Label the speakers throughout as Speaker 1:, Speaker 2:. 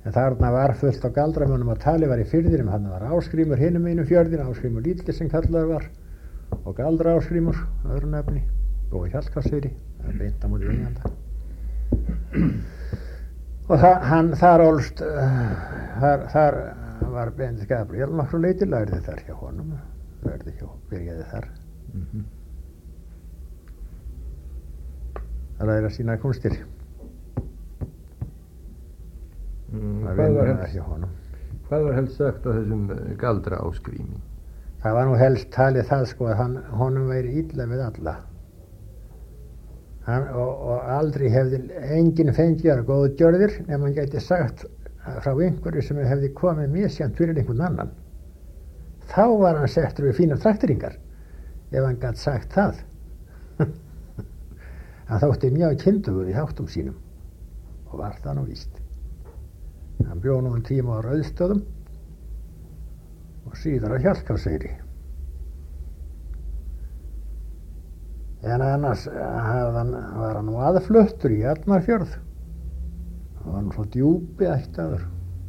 Speaker 1: En þarna var fullt á galdramönnum að tali var í firðinum, hann var Ásgrímur hinum einu fjörðin, Ásgrímur lítill sem kallaður var, og Galdra Ásgrímur, öðru nefni, og í Hjallkálseyri, það er beint á móti Englanda. Og þar ólst, þar var Benedikt Gabriel nokkru leyti, lærði þar hjá honum, byrjaði þar. Að læra sína kunstir.
Speaker 2: Hvað var helst sagt á þessum Galdra Ásgrími?
Speaker 1: Það var nú helst talið það sko að honum væri illa við alla. Og aldrei hefði enginn fengið að góðgjörðir nema hann gæti sagt frá einhverju sem hefði komið misjafnt fyrir einhvern annan. Þá var hann settur við fína traktoringar ef hann gæti sagt það. Hann þótti mjög kyndugur í háttum sínum og var það nú víst. Hann bjó nú tíma á Rauðstöðum og síðar á Hjallkálseyri. En annars var hann nú aðfluttur í Arnarfjörð. Það var nú svo djúpi ættaður.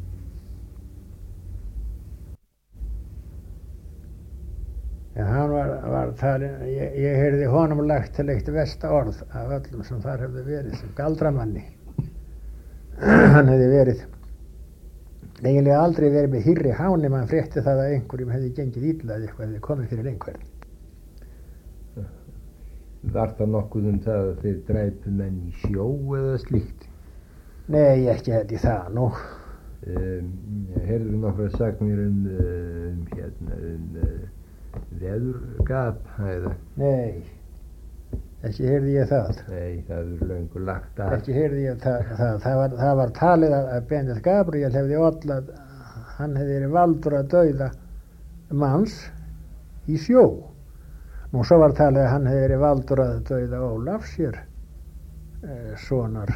Speaker 1: En hann var talinn, ég heyrði honum lagt til eitt versta orð af öllum sem þar hefði verið sem galdramanni. Hann hefði verið eiginlega aldrei verið með hýrri háni mann frétti það að einhverjum hefði gengið illa eða eitthvað hefði komið fyrir einhvern.
Speaker 2: Var það nokkuð það að þeir dræpu menn í sjó eða slíkt?
Speaker 1: Nei, ekki held ég það nú.
Speaker 2: Heyrðu nokkra sagnir veðurgap eða?
Speaker 1: Nei, ekki heyrði ég það.
Speaker 2: Nei, það er löngu lagt af.
Speaker 1: Ekki heyrði ég það. Það var talið að Benedikt Gabriel hefði ollað, hann hefði verið valdur að dauða manns í sjó. Nú svo var talið að hann hefði verið valdur að dauða Ólafs hér, sonar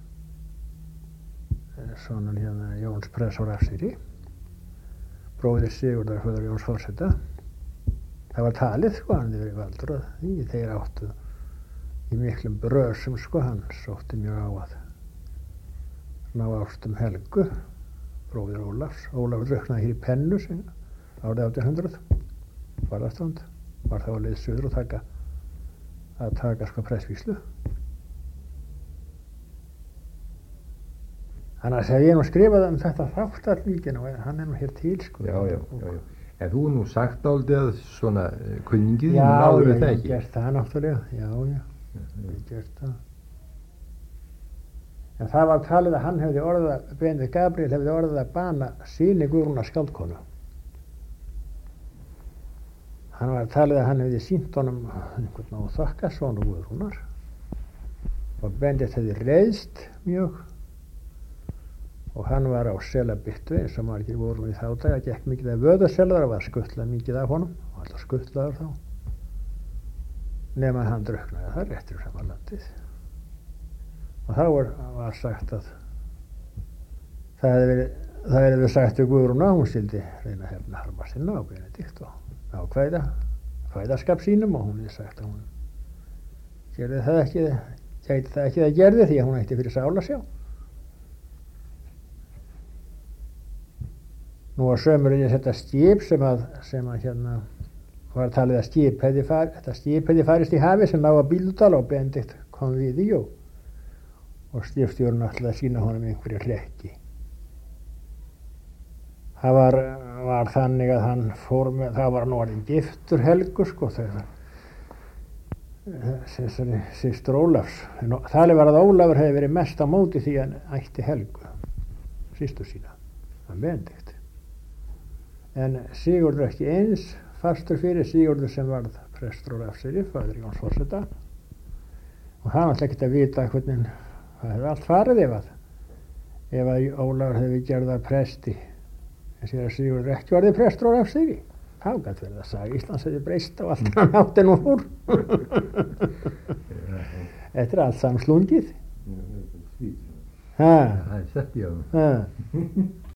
Speaker 1: hérna Jóns press á Rafseyri, bróðir Sigurðar föður Jóns forseta. Það var talið sko, hann hefði verið valdur að því þeir áttu í miklum brösum sko, hann sótti mjög á að ná ástum Helgu, bróðir Ólafs. Ólafur drukknaði hér í Pennu árið 1800, Barðaströnd, var þá að leið suður og taka sko pressvíslu. Annars hef ég nú skrifað þetta þáttarlíkin og hann nú hér til sko.
Speaker 2: Já. En þú nú sagt aldrei að svona kunningið náður við það ekki? Já, ég hef gert það náttúrulega, já, ég hef gert það. En það var talið að hann Benedikt Gabriel hefði orðið að bana syni Guðrúnar skáldkonu. Hann var talið að hann hefði sýnt honum einhvern á þakkarsson og Guðrúnar og Benedikt hefði reiðst mjög og hann var á selabyttu eins og margir voru í þá daga, gekk mikið af vöðurselar og var skuttlað mikið af honum og alltaf skuttlaður þá nema hann drukknaði það réttur saman landið og þá var sagt að það hefði verið sagt við Guðrúnu að hún skyldi reyna að hefna harma sinna á Benedikt og kvæðaskap sínum og hún hefði sagt að hún gerði það ekki gæti það ekki það gerði því að hún ætti fyrir sál að sjá. Nú var sömurinn þetta skip sem að hérna var talið að skip hefði farist í hafi sem lá á Bíldudal og Benedikt kom við í og skipstjórinn ætlaði að sýna honum einhverja hlekki. Það var þannig að hann fór með, það var nú orðinn giftur Helgu sko þegar þessari systur Ólafs. Talið var að Ólafur hefði verið mest á móti því að hann ætti Helgu, systur sína, að Benedikt. En Sigurður ekki eins fastur fyrir, Sigurður sem varð prestur á Rafseyri, föður Jóns forseta og hann ætla ekkert að vita hvernig það hefði allt farið ef að Ólafur hefði gerðað presti en síðan Sigurður ekki varði prestur á Rafseyri þá gæti verið að saga Íslands hefði breyst á allt hann átti nú úr. Þetta er allt samslungið.